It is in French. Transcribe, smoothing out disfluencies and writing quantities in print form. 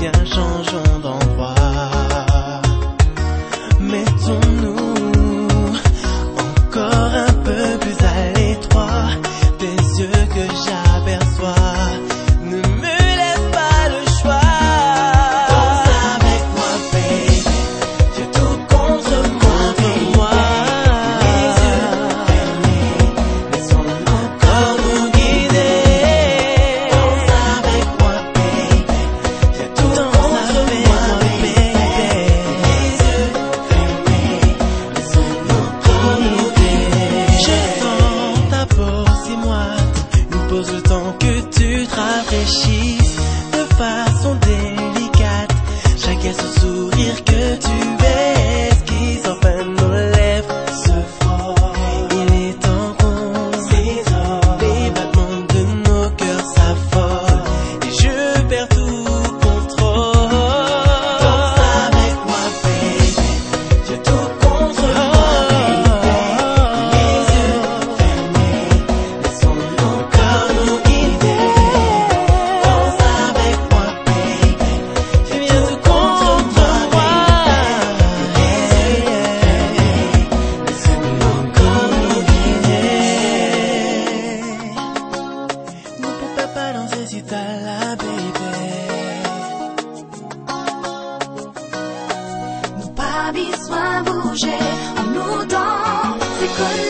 viens, changeons d'endroit. Mettons-nous encore un peu plus à l'étroit des yeux que j'aperçois. Ne me laisse pas le choix. Danse avec moi, baby. J'ai tout contre moi, baby. Les yeux fermés, laissons nos corps nous guider. Danse avec moi, baby. J'ai tout contre moi, baby. Les yeux fermés, laissons nos corps nous guider. Je sens ta peau si moite, une pause le temps que tu te rafraîchisses de façon délicate. Chaque ce sourire que tu esquisses, enfin nos lèvres se frôlent. Il est temps qu'on s'isole, les battements de nos cœurs s'affolent et je perds tout contrôle. Danse avec moi, baby. J'ai tout contre moi, baby. Les yeux fermés, laissons nos corps nous guider. Danse avec moi, baby. Tu viens tout contre moi, baby. Les yeux fermés, laissons nos corps nous guider. Ne peux pas danser si t'as la baby. Pas besoin bouger, on nous danse, c'est collé.